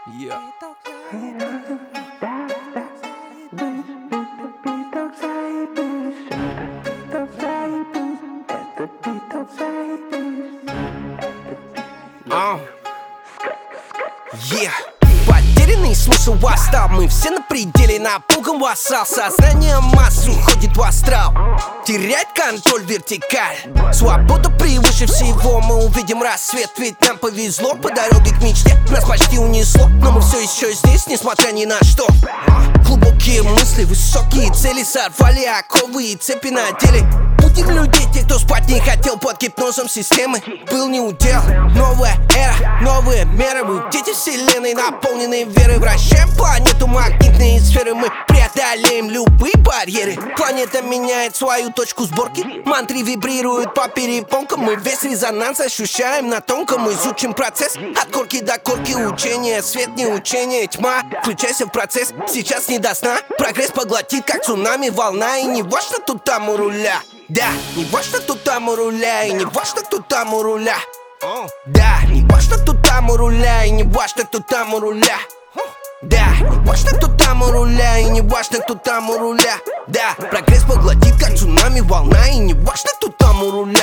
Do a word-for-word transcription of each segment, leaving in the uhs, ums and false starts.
Yeah. Uh. Yeah. Потерянный смысл восстал. Мы все на пределе, напуган вассал. Сознание массы уходит в астрал. Терять контроль, вертикаль. Свобода превыше всего. Мы увидим рассвет, ведь нам повезло. По дороге к мечте нас почти унесло. Но мы все еще здесь, несмотря ни на что. Глубокие мысли, высокие цели. Сорвали оковы и цепи надели. Будем людей, те, кто спать не хотел под гипнозом системы. Был не удел, новая эра, новые меры. Мы дети вселенной, наполненные верой. Вращаем планету, магнитные сферы. Мы преодолеем любые барьеры. Планета меняет свою точку сборки. Мантры вибрируют по перепонкам. Мы весь резонанс ощущаем на тонком. Изучим процесс от корки до корки. Учение, свет не учение, тьма. Включайся в процесс, сейчас не до сна. Прогресс поглотит, как цунами, волна. И не важно, тут там у руля. Да, не важно, кто там у руля, и не важно, кто там у руля. Да, не важно, кто там у руля, и не важно, кто там у руля. Да, не важно, кто там у руля, и не важно, кто там у руля. Да, прогресс поглотит, как цунами, волна, и не важно, кто там у руля.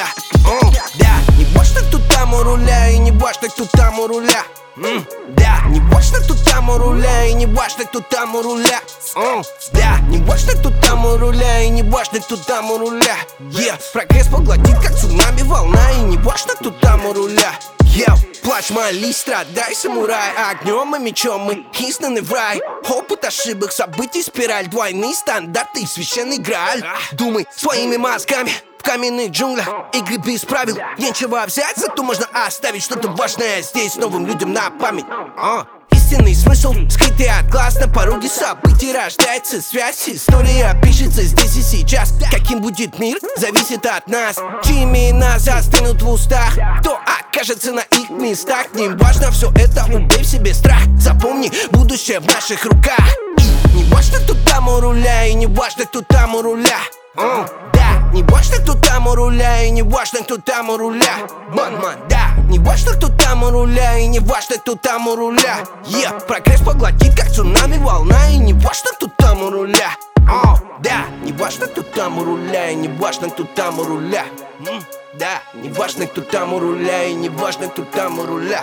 Да, не важно, кто там у руля, и не важно, кто там у руля. Mm, да, не важно, кто там у руля, и не важно, кто там у руля. mm, Да, не важно, кто там у руля, и не важно, кто там у руля. Yeah, прогресс поглотит, как цунами, волна, и не важно, кто там у руля. Yeah, плачь, молись, страдай, самурай. Огнем и мечом мы изгнаны в рай. Опыт ошибок, событий, спираль. Двойные стандарты и священный грааль. Думай своими мозгами в каменных джунглях. Игры без правил, нечего взять, зато можно оставить что-то важное здесь новым людям на память. а. Истинный смысл, скрытый от глаз. На пороге событий рождается связь. История пишется здесь и сейчас. Каким будет мир, зависит от нас. Чьи имена застынут в устах, кто окажется на их местах. Не важно все это, убей в себе страх. Запомни, будущее в наших руках. И не важно, кто там у руля, и не важно, кто там у руля. uh, Да, не важно, кто там у руля, и не важно, кто там у руля. Манман, да, не важно, кто там у руля, и не важно, кто там у руля. Yeah, прогресс поглотит, как цунами, волна, и не важно, кто там у руля. oh, Да, не важно, кто там у руля, и не важно, кто там у руля. mm, Да, не важно, кто там у руля, и не важно, кто там у руля.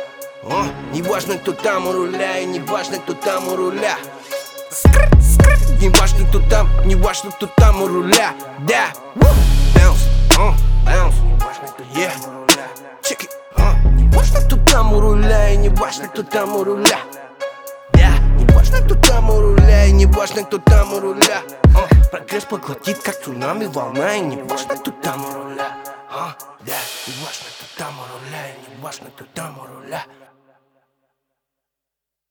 oh, Не важно, кто там у руля, и не важно, кто там у руля. Скр, скр. Не важно, кто там, не важно, кто там у руля. Да, bounce, uh, bounce. Yeah, check it, uh. Не важно, кто там у руля, и не важно, кто там у руля. Да, не важно, кто там у руля, и не важно, кто там у руля. uh. Прогресс поглотит, как цунами, волна, и не важно, кто там у руля. uh. Да, не важно, кто там у руля, и не важно, кто там у руля.